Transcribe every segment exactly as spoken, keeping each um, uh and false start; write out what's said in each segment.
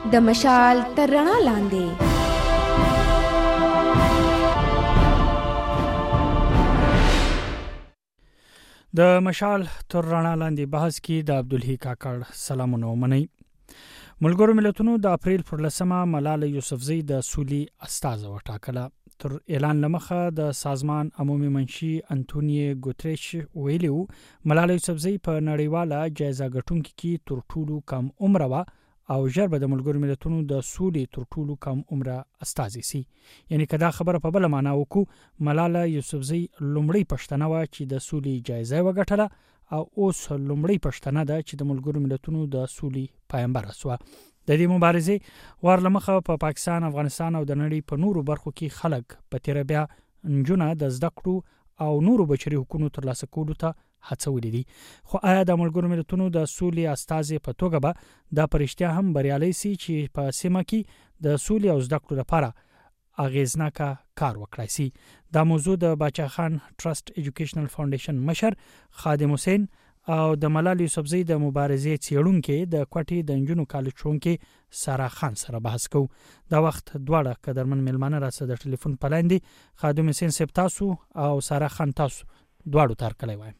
د مشال تر رڼا لاندې. د مشال تر رڼا لاندې بحث کې د عبدالحی کاکړ سلامونه ومنئ. ملګرو ملتونو د اپریل پر لسمه ملاله یوسفزۍ د سولې استازه وټاکله. تر اعلان لمخه د سازمان عمومي منشي انټونیو ګوتریش ویلو ملاله یوسفزۍ په نړیواله جایزه ګټونکو کې تر ټولو کم عمر و او ژر به د ملګرو ملتونو د سولې تر ټولو کم عمر استازي سي. یعنی کدا خبره په بل معنا وکړو ملاله یوسفزۍ لومړی پښتنه و چې د سولې جایزه وګټله او اوس لومړی پښتنه ده چې د ملګرو ملتونو د سولې پایمبر شوه. د دې مبارزې ورلمخه په پا پاکستان، افغانستان او د نړۍ په نورو برخو کې خلک په تیر بیا نجونه د زده کړو او نورو بشري حقوقو ترلاسه کولو ته هڅولې دي. خو آیا د ملګرو ملتونو د سولې استازي په توګه به د پرشتیا هم بریالي سي چې په سیمه کې د سولې او زده کړو لپاره اغیزناکه کار وکړای سي؟ دا موضوع د باچا خان ټرست ایجوکیشنل فاونډیشن مشر خادم حسین او د ملاله یوسفزۍ د مبارزې څیړونکو د کوټې د انجونو کالج څونکو سارا خان سره بحث کوو. دا وخت دواړه قدرمن ملمانه راڅخه د ټلیفون پلاندې خادم حسین سپ تاسو او سارا خان تاسو دواړو تر کلی وایم.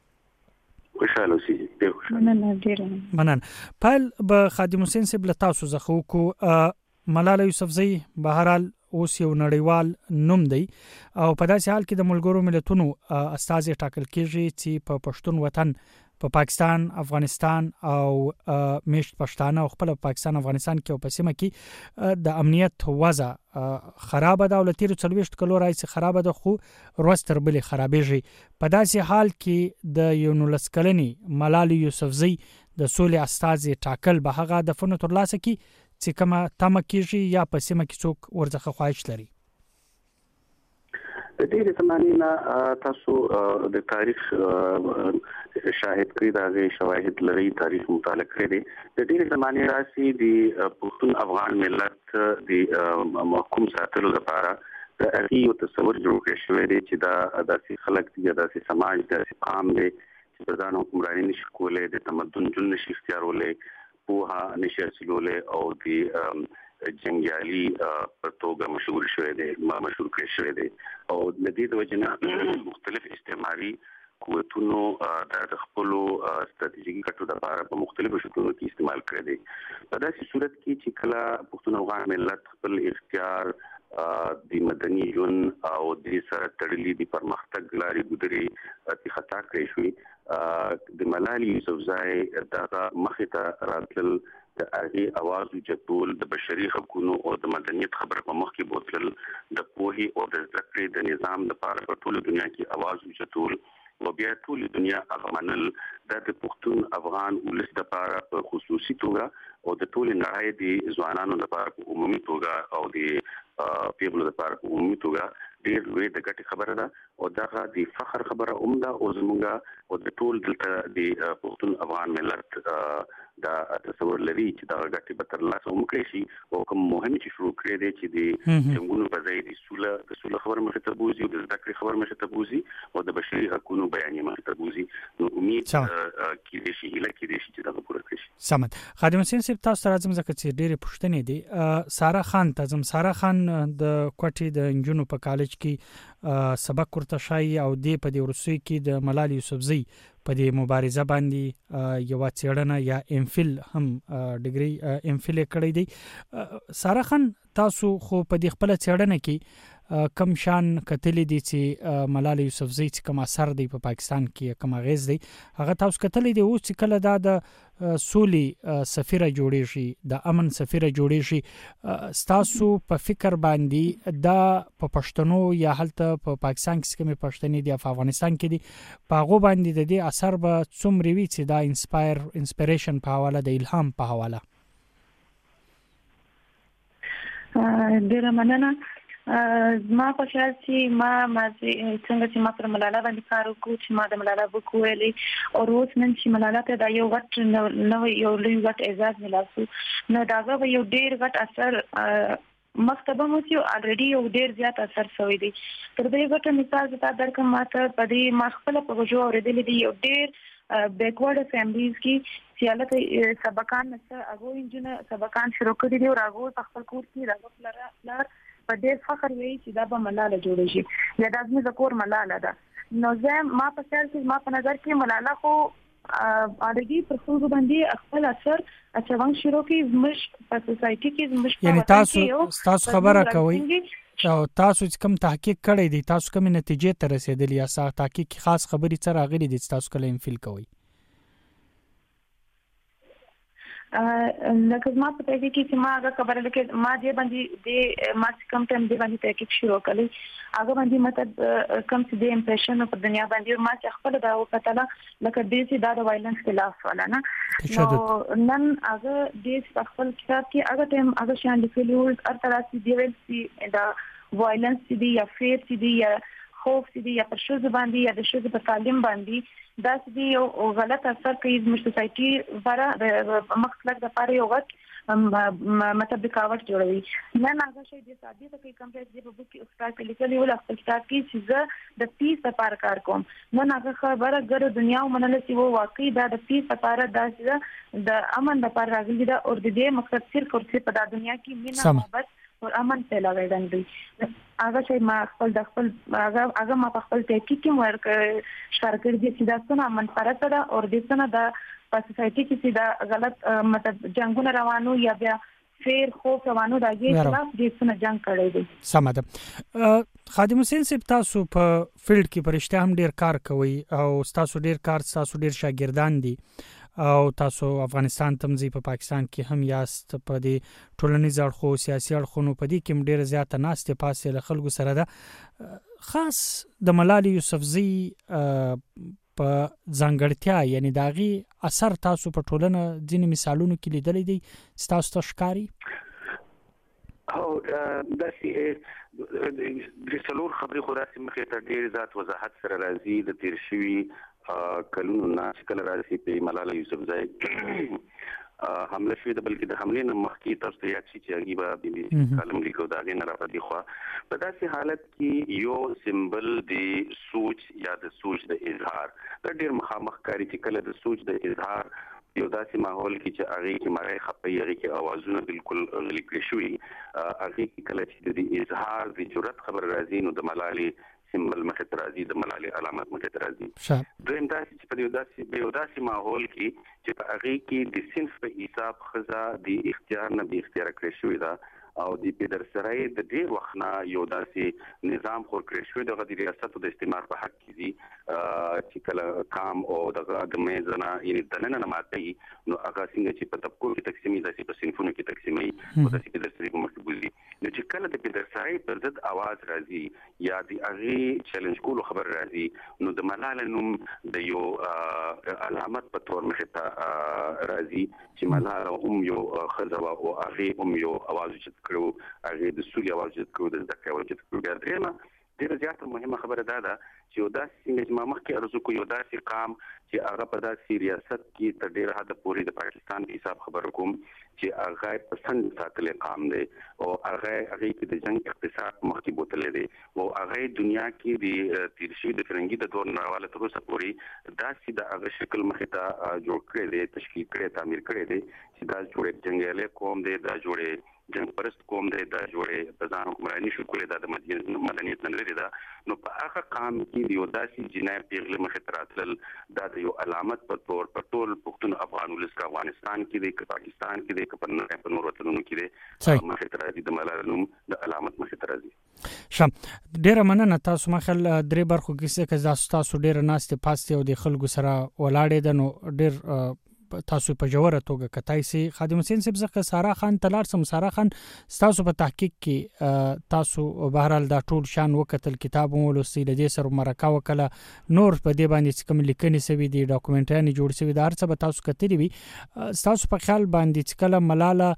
خوشاله اوسئ. ډېر خوشاله. مننه. پایل به خادم حسین سپ له تاسو زخه کو ملاله یوسفزۍ بهرحال اوس یو نړیوال نوم دی او په داسې حال کې د ملګرو ملتونو استازي ټاکل کیږي چې په پښتون وطن په پا پاکستان، افغانستان او میشت پښتانه او خپل پاکستان افغانستان کې او په سیمه کې د امنیت وضع خراب ده او لتیر څلويشت کلو راځي خراب ده خو روز تر بلې خرابېږي. په داسې حال کې د یو نولس کلنې ملاله یوسفزۍ د سولې استازي ټاکل به هغه د فن تر لاسه کې چې کومه تمه کیږي یا په سیمه کې څوک ورڅخه خواهش لري. د دې زمانې نه تاسو د تاریخ شاهد کړی دا غي شواهد لري، تاریخ مطالعه کړی دی. د دې زمانې راسي د پښتون افغان ملت د محکوم ساتلو لپاره د هغه یو تصور جوړ کړی شوی دی چې دا داسې خلک دي، داسې سماج، داسې قام دی چې په ځان حکمراني نشي کولای، د تمدن جون نشي اختیارولای، پوها نشي حاصلولای او د جنگیالي په توګه مشهور شوی دی مشهور کړی شوی دی او د دې د وجنه مختلف استعماري قوتونو د خپل ستراتیژیکي کټو د لپاره په مختلفو شکلونو کې استعمال کړی دی. په داسې صورت کې چې کله پښتون افغان ملت خپل اختیار د مدني ژوند او د سره تړلې د پرمختګ لارې ګذري په خطا کړی شوی د ملاله یوسفزۍ دغه مخې ته راتلل د هغه اواز جوړول د بشري حقوقو او د مدنیت خبره په مخ کې بوتل د پوهي او د ذکر د نظام لپاره په ټول دنیا کې اواز جوړول او بیا ټول دنیا هغه منل د پښتون افغان ولس لپاره په خصوصي توګه او د ټول نړۍ د ځوانانو لپاره په عمومي توګه او د پیغلو لپاره په عمومي توګه ډېر لوی د ګټې خبره ده او دغه د فخر خبره هم ده او زموږه او د ټول دلته د پښتون افغان ملت دا تصور لري چې دا ګټې به تر لاسه وکړي شي او کوم مهم چې شروع کړی دی چې د جنګونو په ځای د سوله د سوله خبره مخه ته بوزي او د ذکر خبره مخه ته بوزي او د بشري حقوقو بیانیه مخه ته بوزي. نو امید کې شي هله کې شي چې دا پوره کړي شي. سمت. خادم حسین صاحب تاسو سره زم زکه چې ډېر پښتنې دي. سارا خان تاسو سارا خان د کوټې د انجونو په کالج کې سبق ورته شای او د په دې ورسوي کې د ملاله یوسفزۍ په دې مبارزه باندې یو څېړنه یا ام فل هم ډیګري ام فل کړی دی. سارا خان تاسو خو په دې خپل څېړنه کې کم شان کتلې دي چې ملاله یوسفزۍ چې کوم اثر دی په پاکستان کې کوم غیز دی هغه تاسو کتلې دي او چې کله دا د سولې سفیره جوړیږي د امن سفیره جوړیږي تاسو په فکر باندې دا په پښتنو یا هلته په پاکستان کې کوم پښتني دي په افغانستان کې دي په هغه باندې د دې اثر به څومره وي چې دا انسپایر انسپیریشن په حواله د الهام په حواله؟ ډیره مننه. ما په خیال چې ما ما څنګه چې ما پر ملاله باندې کار وکړ چې ما د ملاله بوک ویلې او روز نن چې ملاله ته دا یو غټ نو یو لوی غټ اعزاز ملاسو نو داغه یو ډیر غټ اثر مکتبه مو چې الریډي یو ډیر زیات اثر شوی دی. تر دې غټ مثال زتا درکم ماته په دې ما خپل په وجو اوریدلې دی یو ډیر بیکورډ فیملیز کې سیالت سبقان نشه هغه انجنه سبقان شروع کړی دی او هغه خپل کور کې راغلی لار په ډېر فخر وی چې دا به ملاله جوړ شي یا د ازمه ذکر ملاله ده نو زه ما په خیال کې ما په نظر کې ملاله خو اړګي پر خو باندې خپل اثر اچوان شروع کې مش په سوسايټي کې مش یعنی تاسو تاسو خبره کوي او تاسو کوم تحقیق کړی دی تاسو کوم نتیجې ته رسیدلی یا سا تحقیق خاص خبري څه راغلي دي تاسو کله انفیل کوي لکه ما په دې کې چې ما هغه خبره لکه ما دې باندې دې ما کوم ټیم دې باندې تحقیق شروع کړی هغه باندې مطلب کوم څه د امپریشن په دنیا باندې ما چې خپل دا وکړه لکه دې چې دا د وایلنس خلاف ولا نه نو نن هغه دې خپل کتاب کې هغه ټیم هغه شان لیکلو ارتراسي دی ویل چې دا وایلنس دی یا فیر دی یا خوف دی یا پر شوز باندې یا د شوز په تعلیم باندې دا چې یو غلط اثر کوي د سوسايټي لپاره مخکلک د لپاره یو غلط مطلب کاوت جوړوي نه هغه شی د ثابت کوي کوم چې په بوک کې استاد لیکلي ول خپل کتاب کې چې د پیس لپاره کار کوم نه هغه خبره ګر دنیا ومنل چې وو واقعي دا د پیس لپاره د د امن لپاره راغلي دا او د دې مقصد صرف او صرف په دنیا کې مینا محبت او امن پیدا کېدل هغه چې ما خپل د خپل هغه هغه ما خپل تحقیق کې ورک شارکړ دي چې دا څنګه منفرد ده او د څنګه د په سوسايټي کې چې دا غلط مطلب جنگونه روانو یا بیا فیر خوف روانو دغه خلاف د څنګه جنگ کړی دی سم ده خادم حسین صاحب تاسو په فیلډ کې پرشته هم ډیر کار کوي او تاسو ډیر کار تاسو ډیر شاګردان دي او تاسو افغانستان تمزي په پاکستان کې هم یاست په دې ټولنیز اړخو سیاسي اړخونو په دې کې ډیر زیاته ناشته پاسه له خلکو سره ده خاص د ملالي یوسفزي په ځانګړتیا یعنی داغي اثر تاسو په ټولنه ځینې مثالونو کې لیدلې دي تاسو ته ښکاری او د سی د څلور خبرې خو راسي مخې ته ډیر ذات وضاحت سره راځي د تیر شوی کلونو نه کله راځي په ملاله یوسفزای حمله شوې ده بلکې د حملې نه مخکې تاسو ته یاد شي چې هغه به بي بي سي کالم لیکو دا نه راځي خو په داسې حالت کې یو سمبل د سوچ یا د سوچ د اظهار د ډیر مخامخ کاری چې کله د سوچ د اظهار یو داسې ماحول کې چې هغه کې مړی خپي هغه کې اوازونه بالکل غلي کړی شوی هغه کې کله چې د اظهار د جرأت خبر راځي نو د ملالي سیمبل مخه ترازی د ملالي علامات مخه ترازی دویم داسې چې په یو داسې په یو داسې ماحول کې چې په هغه کې د صنف په حساب خزا د اختیار نه به اختیار کړی شوی دا او د پیدر سرای د ډیر وخت نه یو داسې نظام خور کړی شوی د ریاست د استعمار په حق کې دي چې کله کام او د د میزنا یعنی د نن نه ماتي نو هغه څنګه چې په طبقو کې تقسیمي داسې په صنفونو کې تقسیمي او داسې پیدر سرای په مرتبه نو چې کله د پیدر سرای پر ضد आवाज راځي یا د هغه چیلنج کولو خبر راځي نو د ملاله نوم د یو علامت په تور مخه ته راځي چې ملاله هم یو خزوا او هغه هم یو आवाज چې کړو هغه د سولې आवाज چې کړو د ځکه आवाز چې کړو بیا درېما ډیره زیاته مهمه خبره ده دا چې یو داسې څنګه چې ما مخکې ارزو کو یو داسې قام چې هغه په داسې ریاست کې تر ډیره حد پورې د پاکستان په حساب خبر کوم چې هغه پسند ساتل قام دی او هغه هغه کې د جنگ اقتصاد مخکې بوتل دی او هغه دنیا کې د تیر شوی د فرنګي د دور نړیواله تر اوسه پورې داسې د هغه شکل مخې ته جوړ کړی دی تشکیل کړی تعمیر کړی دی چې دا جوړې جنگیاله قوم دی دا جوړې جنگ پرست قوم دی دا جوړې د ځان حکمرانی شو کولای دا د مدنیت نه لري دا نو په هغه قام کې یو داسې جنایت پیغله مخې ته راتلل دا د یو علامت په تور په ټول پښتون افغان ولس کا افغانستان کې دی که پاکستان کې دی که په نور وطنونو کې دی مخې ته راځي د ملالۍ نوم د علامت مخې ته راځي شم ډیره مننه تاسو مخل درې برخو کې څه تاسو ډیره ناشته پاسته او د خلکو سره ولاړې ده نو ډیر تاسو په جوړه توګه کتای سي خادم حسین صاحب زکه سارا خان تلار سم سارا خان تاسو په تحقیق کې تاسو بهرال دا ټول شان وکتل کتاب ولوسي د دې سره مرکه وکړه نور په دې باندې کوم لیکنې سوي دي ډاکومنټري جوړ سوي دا هرڅه به تاسو کتلی وي تاسو په خیال باندې چې کله ملاله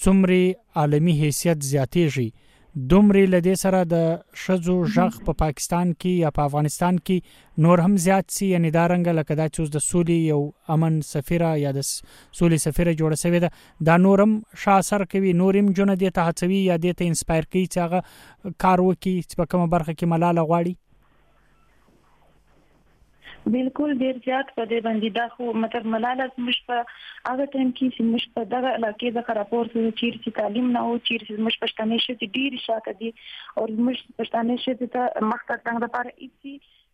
څومره عالمي حیثیت زیاتېږي دومره لدې سره د شذو ژغ په پاکستان کې یا په افغانستان کې نور هم زیات سي یعنی دا رنګ لکه دا چې د سولې یو امن سفیره یا د سولې سفیره جوړه شوې ده دا نورم شاثر کوي نورم جون دي ته هڅوي یا دي ته انسپایر کوي چې هغه کار وکړي چې په کومه برخه کې ملاله غواړي بالکل ډیر زیات په دې باندې دا خو مطلب ملاله مش په هغه ټیم کې چې مش په دغه علاقې د راپور سره چې تعلیم نه او چې مش پښتنې شې ډیر شاته دي او مش پښتنې شې ته مخته څنګه د پاره ایسي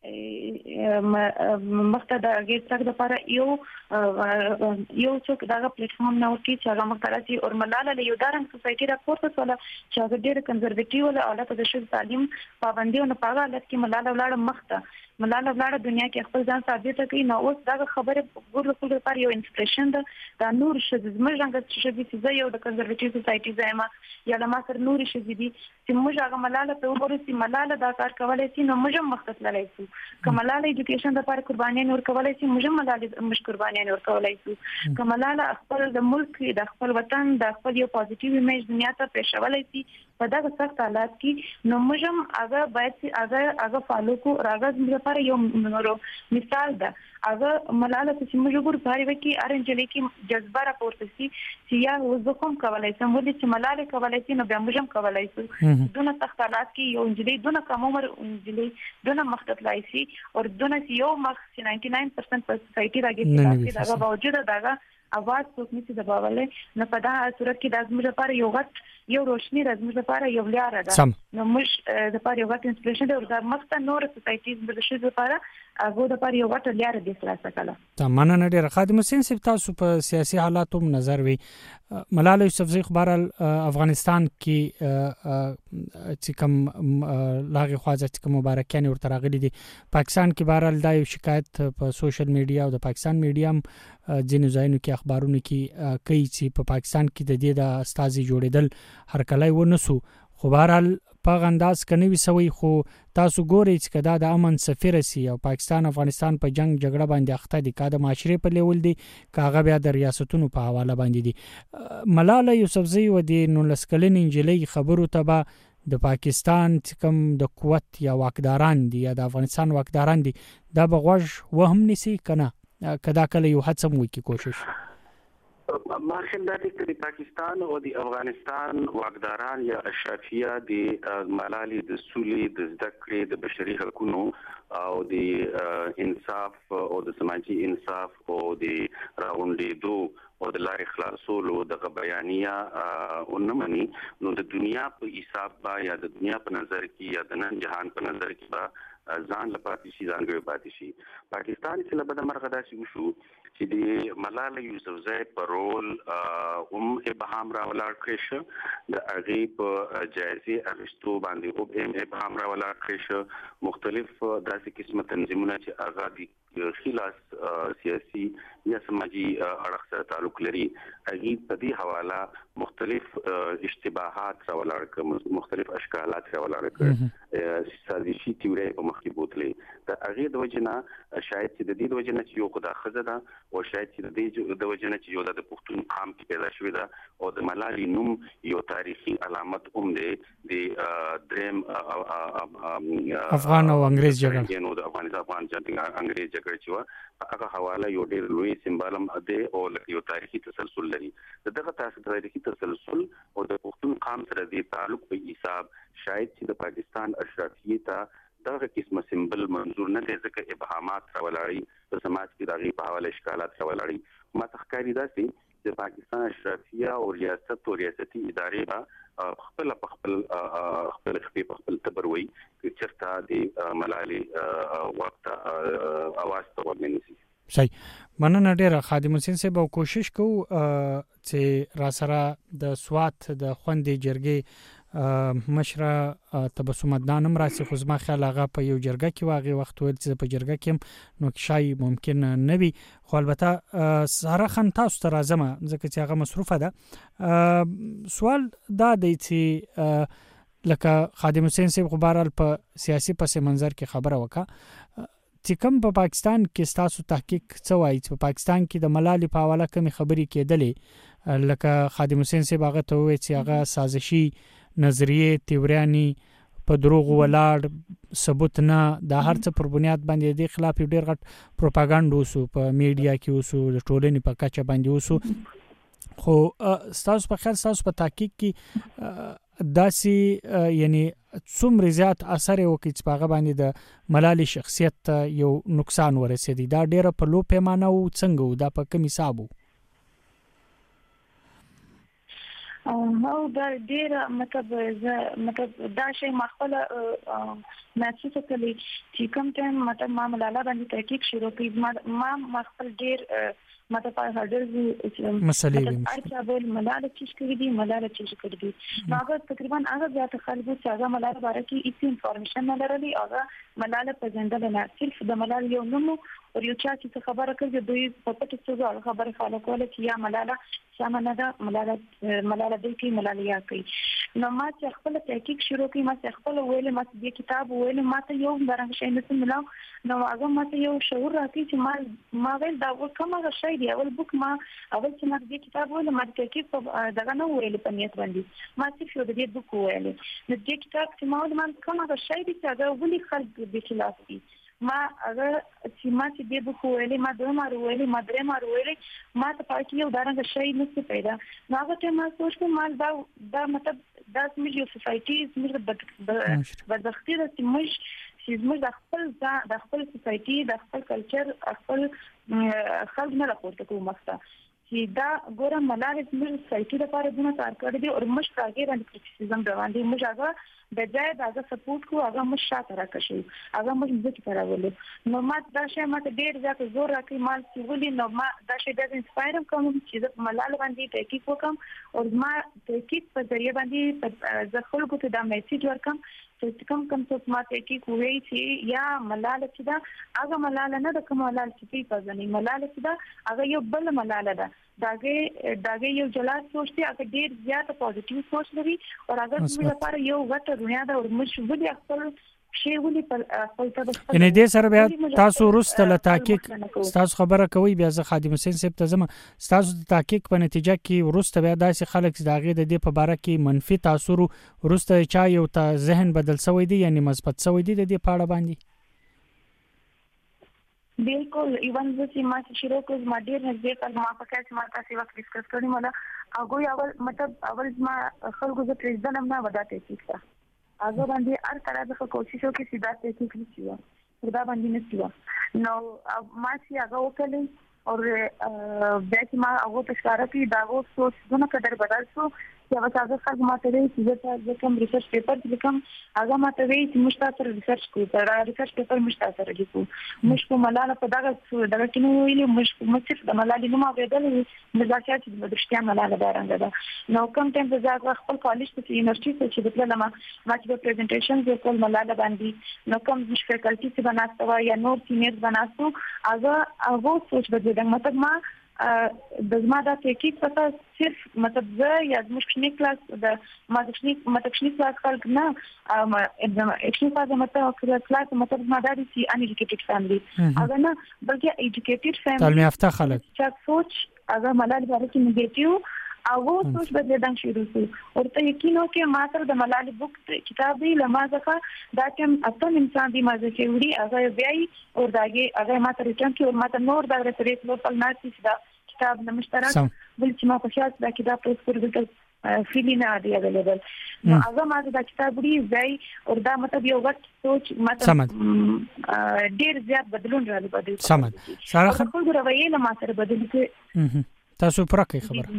مخته د هغه څخه د لپاره یو یو څوک دغه پلیټ فارم نه ورکی چې هغه مخته راځي او ملاله له یو دارنګ سوسایټي راپورته ولا چې هغه ډېر کنزرویټیو ولا حالت د شوم تعلیم پابندي نه پاغه حالت کې ملاله ولاړه مخته ملاله ولاړه دنیا کې خپل ځان ثابت کړي نو اوس دغه خبره ګور له خپل لپاره یو انسپریشن ده دا نور شې زموږ څنګه چې چې یو د کنزرویټیو سوسایټي زما یا له ما سره نور شې دي چې موږ هغه ملاله په وګورو چې ملاله دا کار کولای شي نو موږ مخته تللی شو کملاله ایجوکیشن لپاره قرباني نور کولای شي موږ ملاله مش قرباني نور کولای شو کملاله خپل د ملک د خپل وطن د خپل یو پوزټیو ایمیج دنیا ته پېښولای شي په دغه سخت حالات کې نو موږ هغه باید هغه هغه فالو کو راغز لپاره یو نورو مثال ده هغه ملاله چې موږ ګور پاره وکي ارنجلې کې جذبه راپورته شي چې یا وزخم کولای سم ولې چې ملاله کولای شي نو بیا موږ کولای شو دونه سخت حالات کې یو انجلې دونه کم عمر انجلې دونه مختلف لای شي او دونه یو مخ نائنټي ناین پرسنټ په سوسایټي راګي چې دا باوجود دغه اواز څوک نشي دباولې نه په دا صورت کې د زموږ لپاره یو غټ یو روشنی د زموږ لپاره یو لاره ده نو موږ د لپاره یو غټ انسپریشن دی او د مخته نور سوسایټیز د شي لپاره هغه د لپاره یو غټ لاره دی خلاصه کړه تمنه نه ډیره خادم حسین صاحب تاسو په سیاسي حالاتو نظر وی ملاله یوسفزئی خبرال افغانستان کې چې کوم لاغي خواځه چې کوم مبارکانه ورته راغلي دي پاکستان کې بهرال دا یو شکایت په سوشل میډیا او د پاکستان میډیا ځینو ځایونو کې اخبارونو کې کوي چې په پاکستان کې د دې د استازي جوړیدل هر کله و نسو خو بهرال په غنداز کني وسوي خو تاسو ګورئ چې کدا د امن سفیر سي او پاکستان افغانستان په جنگ جګړه باندې اخته دي کاده معاشره په لیول دي کاغه بیا د ریاستونو په حواله باندې دي ملاله یوسفزئی و دي نو لسکلن انجلۍ خبرو ته د پاکستان کوم د قوت یا واکداران دي یا د افغانستان واکداران دي دا بغوږ وهم نسی کنه کدا کله یو هڅه مو کی کوشش ما خیال دا دی چې پاکستان او د افغانستان واکداران یا اشرافیه د ملالي د سولې د زده کړې د بشري حقوقو او د انصاف او د سماجي انصاف او د راوندېدو او د لارې خلاصولو د بیانیه ونمني نو د دنیا په حساب با یا د دنیا په نظر کې یا د نن جهان په نظر کې با ځان لپاره شي ځانګړي پاتې شي پاکستان چې لبد مرغه داسي وشو چې د ملاله یوسفزئی په رول هم ابهام راولاړ کړی د هغه په جایزه اغشتو باندې او هم ابهام راولاړ کړی مختلف داسې قسمه تنظیمونه چې هغه د خلاص سیاسي یا سماجي اړخ سره تعلق لري هغه په دې حواله مختلف اشتباهات راولاړ کړي مختلف اشکالات راولاړ کړي سازشي تیوري په مخکې بوتلې د هغه د وجنه شاید چې د دې د وجنه چې یو خدای خزه ده او شاید چې د دې د وجنه چې یو د پښتون قام کې پیدا شوی ده او د ملالي نوم یو تاریخي علامت هم دی د دریم افغان او انګريز جګړه نو د افغانستان افغان جنگ انګريز جګړه چې و هغه حواله یو ډېر لوی سمبالم ده او یو تاریخي تسلسل لري دغه تاریخي تسلسل او د پښتون قام سره د تعلق په حساب شاید چې د پاکستان اشرافیه ته دغه قسمه سمبل منظور نه دي ځکه ابهامات راولړي په سماج کې دغه په حواله اشکالات راولړي ما تخکاری داسي د پاکستان اشرافیه او ریاست او ریاستي ادارې با خپل خپل خپل خپل تبروي چې چرته د ملالي وخت اواز ته ورننسي صحیح مننه ډیره خادم حسین صاحب کوشش کو چې را سره د سوات د خوندې جرګې مشره تبسم عدنان راسي خو زما خیال هغه په یو جرګه کې واغې وخت ول چې په جرګه کې نو شای ممکن نه وي خو البته ساره خان تاسو ته راځم ځکه چې هغه مصروفه ده سوال دا دی چې لکه خادم حسین صاحب خبرال په سیاسي پس منظر کې خبره وکړه چې کوم په پاکستان کې تاسو تحقیق څه وایي چې په پاکستان کې د ملالي په حواله کوم خبرې کېدلې لکه خادم حسین صاحب هغه ته وایي چې هغه سازشي نظریه تیوریانی په دروغ ولاړ ثبوت نه د هر څه پر بنیاد باندې د خلاف ډیر غټ پروپاګاندا وسو په میډیا کې وسو د ټولنې په کچه باندې وسو خو تاسو په خیر تاسو په تحقیق کې داسې یعنی څومره زیات اثر وکړي چې په هغه باندې د ملالۍ شخصیت ته یو نقصان ورسېدی؟ دا ډیره په لو پیمانه او څنګه و؟ دا په کوم حساب و؟ هو دا ډیره مطلب مطلب دا شی ما خپل محسوسه کړی چې کوم ټایم مطلب ما ملاله باندې تحقیق شروع کړ، ما ما خپل ډیر مطلب هډرز مسلې ارچا بول ملاله چې کړی دي ملاله چې کړی دي نو هغه تقریبا هغه زیات خلکو چې هغه ملاله باره کې هیڅ انفارمیشن نه لري. هغه ملاله په ځنده نه صرف د ملاله یو نوم او یو چا چې خبره کوي دوی په پټه څه خبره خلک ول چې یا ملاله شامنه ده ملاله ملاله د کې ملاله یا کوي. نو ما چې خپل تحقیق شروع کړم، ما چې خپل ویل ما چې کتاب ویل ما ته یو درنګ شي نه ملاو نو هغه ما ته یو شعور راکې چې ما ما ویل دا کومه شي دی اول بوک ما اول چې ما دې کتاب ویل ما تحقیق دغه نه ویل په نیت باندې ما چې یو دې بوک ویل نو دې کتاب چې ما ول ما کومه شي دی چې هغه ولي خلک د خلاف دي ما هغه چې ما چې دې بوک ویل ما دوه مار ویل ما درې مار ویل ما ته پاتې یو درنګ شي نه پیدا نو هغه ته ما سوچ کوم ما دا دا مطلب دا زموږ یو سوسایټي زموږ بدبختي ده چې موږ چې زموږ د خپل د خپل سوسایټي د خپل کلچر خپل خلک نه راپورته کوو مخته چې دا ګورم ملاله زموږ سوسایټي لپاره دونه کار کړی دی او موږ راګي باندې کریټیسیزم روان دي. موږ هغه د ځای دغه سپورټ کو هغه موږ شاته راکشي هغه موږ ځکه کراولې نو ما دا شی ما ته ډیر زیات زور راکې مال چې ولې نو ما دا شی د انسپایر کوم چې د ملاله باندې تحقیق وکم او ما تحقیق په ذریعہ باندې د خلکو ته دا میسج ورکم چې کوم کوم څه ما تحقیق وایي چې یا ملاله چې دا هغه ملاله نه د کوم ملاله چې په ځنې ملاله چې دا هغه یو بل ملاله ده داګه داګه یو جلال سوچ دی هغه ډیر زیات پوزټیو سوچ لري او هغه موږ لپاره یو غټه دنیا ده او موږ ولې خپل شی ولې په خپل ته ان دې سره بیا تاسو ورسته له تحقیق تاسو خبره کوي بیا زه خادم حسین صاحب ته زما تاسو د تحقیق په نتیجه کې ورسته بیا داسې خلک داغه د دې په باره کې منفي تاثیر ورسته چا یو ته ذهن بدل شوی دی یعنی مثبت شوی دی د دې پاړه باندې بالکل ایوان چې ما شروع کوم ما ډیر نږدې کله ما په کاس ما تاسو وخت ډیسکس کړی مله هغه اول مطلب اول ما خلکو زه پریزدنم نه وداته کیسه هغه باندې هر طرح د کوشش وکړي چې دا څه کیږي دا باندې نه کیږي نو ما چې هغه وکړل او بیا چې ما هغه په ښکارا کې دا و سوچ دونه قدر بدل شو چې هغه هغه خلک ماته وی چې زه کوم ریسرچ پیپر لیکم هغه ماته وی چې مشتاق ریسرچ کوي دا ریسرچ پیپر مشتاق لیکو مش په ملاله په دغه دغه کې نو ویلي مش مصرف د ملاله نوم اوریدل مزاکات د درشتیا ملاله دارنګ ده نو کوم ټیم چې زه خپل کالج ته یونیورسيټي ته چې دلته ما ما چې پریزنټیشن یې کول ملاله باندې نو کوم مش فیکلټي چې بناستو یا نور سینیئر بناستو هغه هغه سوچ بدل مطلب ما د زما د تحقیق په صرف مطلب زه یا زموږ کلاس د ماده ماده کلاس خلک نه ا اکشن فازه مطلب کلاس مطلب ما د سي ان ایجوکیټډ فیملی هغه نه بلکې ایجوکیټډ فیملی تعلیم یافته خلک چې سوچ هغه ملال باره کې نیگیټیو او سوچ بدلېدل شروع شو ورته یقین وکړ ما تر د ملال بوک کتاب دی لمازه دا کوم اصل انسان دی مازه چې وړي هغه بیاي او داګه هغه ما تر ریټرن کې او ما ته نور دا ریسرچ لو په ناس چې دا کتاب نه مشترک بل چې ما په شاعت دا کتاب په سپورګل فیلی نه دی اویلیبل نو هغه ما دا کتاب دی بیاي او دا مطلب یو وخت سوچ مطلب ډیر زیات بدلون راځي بدل سمد سره خپل رویه له ما سره بدل کې تاسو پرکې خبره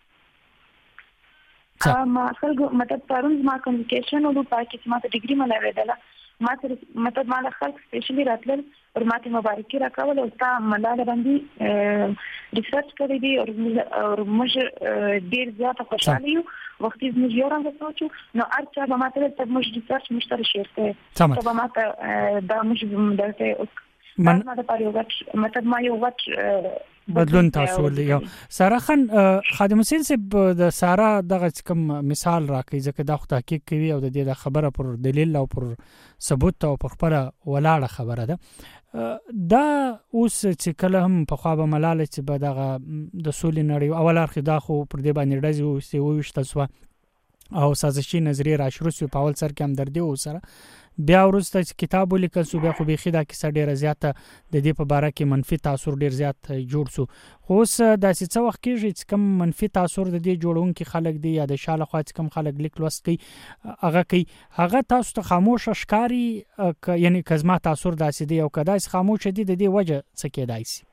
ما خلکو مطلب پرون ما کمیونیکیشن او پاکستان ما ته ډیګري ملایوي ما ته مطلب ما له خلک سپیشلی راتل او ما ته مبارکي راکول او تا ملاله باندې ریسرچ کړی دی او موږ ډیر زیاته خوشاله یو وخت یې موږ یو رنګ سوچو نو ارچا به ما ته ته موږ ریسرچ مشترک شیر کړو ته به ما ته دا موږ درته من ما ته پاره مطلب ما یو وخت بدلون تاسو یو ساره خان خادم حسین صاحب د ساره دغه کوم مثال راکې ځکه دا خو تحقیق کوي او د دې خبره پر دلیل او پر ثبوت او پر خبره ولاړه خبره ده دا اوس چې کله هم په خوا به ملاله چې به دغه د سولې نړۍ اول اخر دا خو پر دې باندې ډزې او سی وشته سو او سازشي نظریه راشرو سو په اول سر کې همدردي و سره بیا ورسته کتاب ولیکل سو بیا خو به خدا کې سړي رضایت د دې په باره کې منفي تاثیر ډیر زیات جوړ سو خو اوس د څه وخت کې چې کم منفي تاثیر د دې جوړونکو خلک دی یا د شاله خو کم خلک لیک لوست کوي هغه کوي هغه تاسو ته خاموش ښکاری یعنی کزما تاثیر داسې دی او کداس خاموش دي د دې وجه څه کېدای شي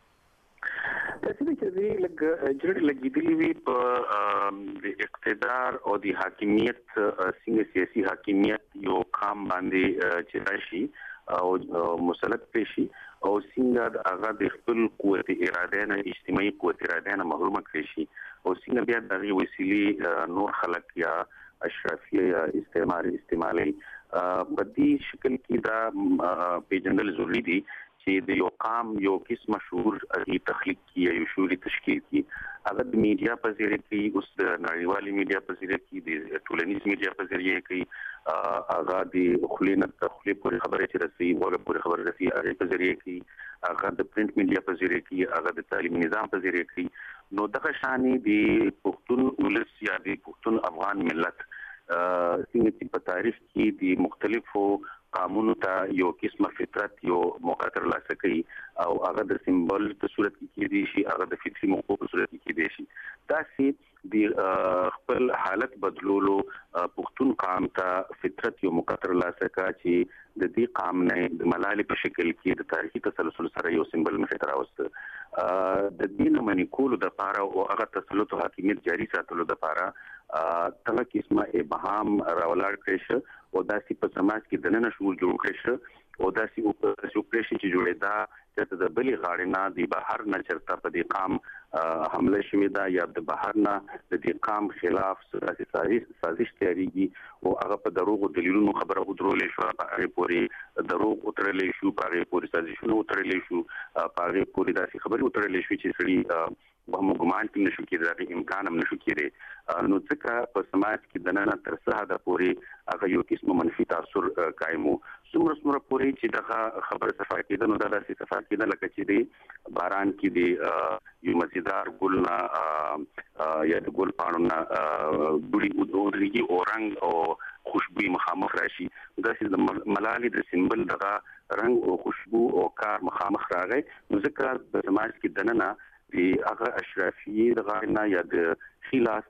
تاسو چې دی لګ جوړ لګیدلی وی په د اقتدار او د حاکمیت څنګه سیاسي حاکمیت یو قام باندې چې راشي او مسلط پېشي او څنګه د هغه د خپل قوت اراده نه اجتماعي قوت اراده نه محروم کړي شي او څنګه بیا د وسیلې نور خلک یا اشرافي یا استعماري استعمالي په دې شکل کې دا پیژندل ضروري دي چې د یو قام یو قسم شعور ای تخلیق کی یو شعوري تشکیل کی هغه د میډیا په ذریعہ کې اوس د نړیوالي میډیا په ذریعہ کې د ټولنیز میډیا په ذریعہ کې هغه د خلینو تخلیق پر خبره چې رسي وګړه پر خبره رسي هغه په ذریعہ کې هغه د پرنٹ میډیا په ذریعہ کې هغه د تعلیمي نظام په ذریعہ کې نو دغه شانې د پښتون ولس یا د پښتون افغان ملت څنګه چې په تاریخ کې د مختلفو قانونو ته یو قسمه فطرت یو مقرر لاسه کوي او هغه د سمبول په صورت کې کېدي شي هغه د فطري موقع په صورت کې کېدي شي دا سي د خپل حالت بدلولو پښتون قام ته فطرت یو مقرر لاسه کا چې د دې قام نه د ملالي په شکل کې د تاریخي تسلسل سره یو سمبول مخې ته راوست د دین منی کولو د لپاره او هغه تسلط او حاکمیت جاری ساتلو د لپاره تمه قسمه ابهام راولار کړی او داسې په سماج کې د نن شعور جوړ کړی شو او داسې او پرېشي چې جوړېدا چې د بلی غاړې نه د بهر نه چرته په دې قام حمله شوې ده یا د بهر نه د دې قام خلاف سیاسي سازش سازش تیاریږي او هغه په دروغو دلیلونو خبره ودرولې شو په هغه پورې دروغ وترلې شو په هغه پورې سازشونه وترلې شو په هغه پورې داسې خبرې وترلې شو چې سړي وهم ګمان کې نشو کېدای د امکان هم نشو کېدای نو ځکه په سماج کې د نن تر څه حد پورې هغه یو قسم منفي تاثیر قائمو څومره څومره پورې چې دغه خبره صفه کېده نو دا داسې صفه کېده لکه چې دی باران کې دی یو مزیدار ګل نه یا د ګل پاڼو نه ګړي ودرېږي او رنګ او خوشبو مخامخ راشي داسې د ملالي د سمبل دغه رنګ او خوشبو او کار مخامخ راغی نو ځکه په سماج کې دننه د هغه اشرافي د غاړه یا د خلاص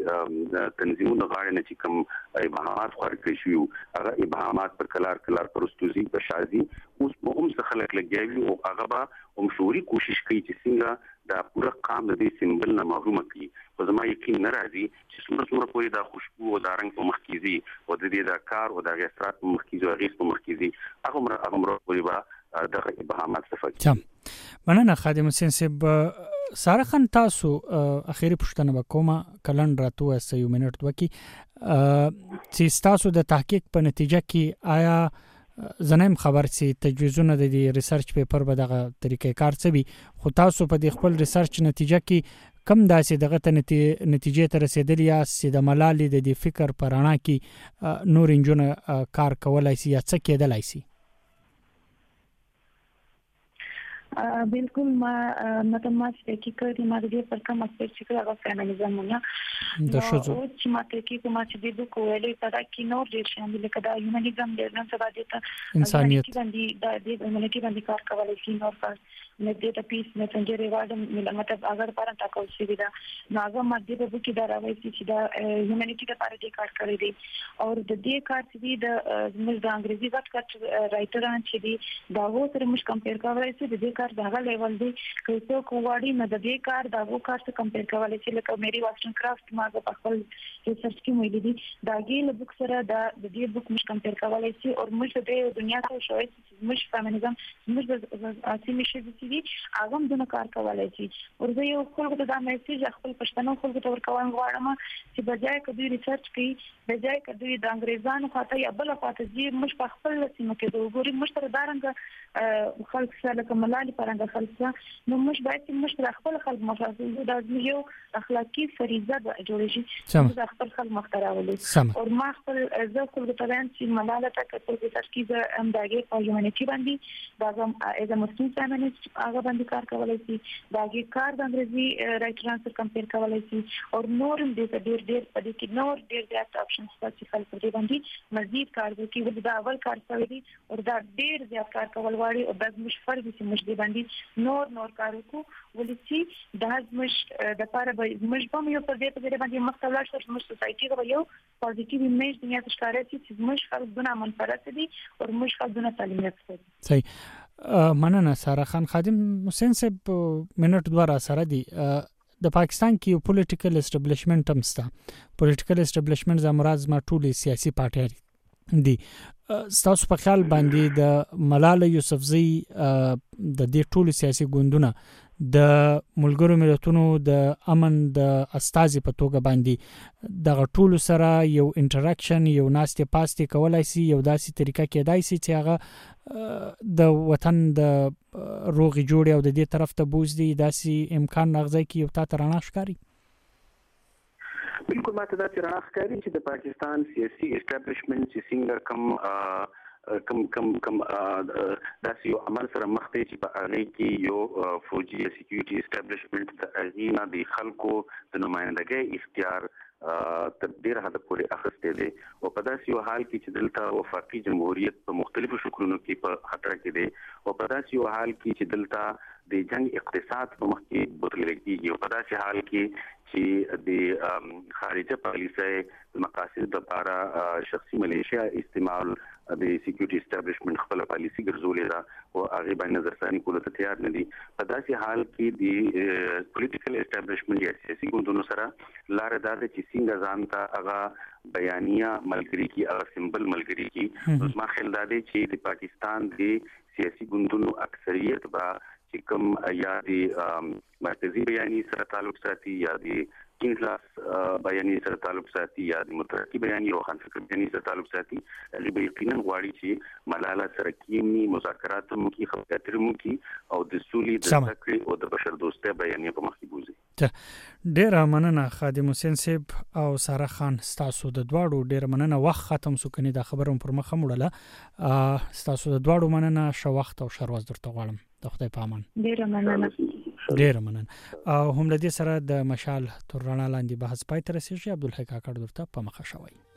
د تنظیمونو غاړه نه چې کوم ابهامات خور کړی شو هغه ابهامات پر کلار کلار پرستوزي په شازي اوس په هم څه خلک لګیږي او هغه به هم شوري کوشش کوي چې څنګه دا پوره قام د دې سمبل نه محروم کړي خو زما یقین نه راځي چې څومره څومره پورې دا خوشبو او دا رنګ په مخ کې زی او د دې دا کار او دا غیرت په مخ کې زی او غیرت په مخ کې زی هغه مر هغه مر پورې با دغه ابهامات صفه مننه خادم حسین صاحب ساره خان تاسو اخیری پوښتنه وکوم کلن راتو اس یو منټ وکي چې تاسو د تحقیق په نتیجه کې آیا زنیم خبر سي تجویزونه د ریسرچ پیپر به دغه طریقې کار څه وي خو تاسو په د خپل ریسرچ نتیجه کې کم داسې دغه ته نتیجې ته رسیدلی یا سید ملالي د دې فکر پرانا کې نور انجونه کار کولای سي یا څه کېدلای سي بالکل ما متماس کې کړی ما د دې پر کوم څه چې هغه فیمینیزم نه د شوزو چې ما کې کوم چې د دوه کولې په دا کې نور ډیر شامل کړه هیومنیزم ډیر نه څه د انسانيت باندې د دې هیومنیټي باندې کار کولای شي نور کار نه د پیس میسنجر ریوارډ مطلب اگر پران تاکو شي دا ناغه ماده په کې دا راوي چې دا هیومنیټي لپاره د کار کړی دی او د دې کار چې د موږ د انګریزي غټ کټ رائټران چې دی دا وو سره موږ کمپیر کولی شو د دې کار دغه لیول دی که څو کوواړي نه د دې کار دا وو کار څخه کمپیر کولی شي لکه میری واستن کرافت ما په خپل ریسرچ کې ویلي دي دا ګیل بوک سره دا د دې بوک موږ کمپیر کولی شي او موږ د دنیا ته شوي چې موږ فیمینیزم موږ د اسیمې شي دي هغه هم د کار کولای شي ورته یو خلکو ته دا میسج خپل پښتنو خلکو ته ورکوم غواړم چې بجای کدي ریسرچ کوي بجای کدي د انګريزانو خاطر یا بل خاطر چې موږ په خپل سیمه کې د وګوري موږ تر دارنګ خلک سره کوملالي پرنګ خلک نو موږ باید چې موږ خپل خلک مفاهیم د یو اخلاقی فریضه جوړ شي چې خپل خلک محتراولي او ما خپل زه خپل ته وایم چې ملاله تک په ریسرچ کې د امداګي په یونیټي باندې دا هم از مسلمان فیمینیست هغه باندې کار کولای شي داګه کار د انګریزي رائټران سره کمپیر کولای شي او نور دې ډېر ډېر په دې کې نور ډېر زیات آپشنز پاتې خلک دې باندې مزید کار کوي ولې دا اول کار کوي دي او دا ډېر زیات کار کول غواړي او د مش فرق چې مش دې باندې نور نور کار وکړو ولې چې دا مش د لپاره به مش په یو په دې په دې باندې مختلف شته مش سوسايټي غو یو پوزټیو ایمیج دنیا ته ښکاري چې مش خلک دونه منفرد دي او مش خلک دونه تعلیم یافته دي. صحیح مننه ساره خان. خادم حسین صاحب منټ دوه سره دی د پاکستان کې یو پولیټیکل اسټابلیشمنت هم ستا. پولیټیکل اسټابلیشمنت زموږ ما ټول سیاسي پارټي دي. ستاسو په خیال باندې د ملاله یوسفزۍ د دې ټول سیاسي ګوندونه د ملګرو ملتونو د امن د استازي په توګه باندې د ټول سره یو انټراکشن یو ناستې پاستې کولای شي یو داسې طریقه کېدای شي چې هغه د وطن د روغي جوړي او د دې طرف ته بوزدي داسې امکان نغځي کې یو تا ترانه ښکاری؟ بالکل ماته دا چې راخکاری چې د پاکستان سیاسي اسټابلیشمنت چې څنګه کم کم کم کم داسې یو عمل سره مخ ته چې په هغه کې یو فوجي سکیورټي اسټابلیشمنت د اغینا د خلکو د نمائندګۍ اختیار تر ډیره حد پورې اخیسته دي او په داسې یو حال کې چې دلته وفاقي جمهوریت په مختلفو شکلونو کې په خطر کې دي او په داسې یو حال کې چې دلته د جنگ اقتصاد په مخ کې بدلېږي کېږي او په داسې حال کې چې د خارجه پالیسۍ د مقاصد لپاره شخصي ملیشیا استعمال د سکیورټي اسټابلیشمنت خپل پالیسي ګرځولې ده او هغه باندې نظرثاني کول ته تیار نه دي. په داسې حال کې د پولیټیکل اسټابلیشمنت یا سیاسي ګوندونو سره لار ده چې څنګه ځان ته هغه بیانیه ملګری کی هغه سمبل ملګری کی اوس ما خیال ده چې د پاکستان د سیاسي ګوندونو اکثریت با چې کوم یا د مرکزی بیانیه سره تعلق ساتي یا د کینګ کلاس بیانیه سره تعلق ساتي یا د مترقی بیانیه او خان فکر بیانیه سره تعلق ساتي هغه به یقینا غواړي چې ملاله سره کیمي مذاکرات مو کی خبرې مو کی او د سولې د تکړه او د بشر دوستۍ بیانیه په مخ کې بوزي. ډیره مننه خادم حسین صاحب او ساره خان ستاسو د دواړو ډیره مننه. وخت ختم سو کني دا خبرم پر مخه مړله ستاسو د دواړو مننه شو وخت او شرواز درته غواړم د خدای په امان. ډیره مننه. ډیره مننه. او هم لدی سره د مشال تر رڼا لاندې بحث پای ته رسیږي. عبدالحق کاکړ درته په مخه شوی.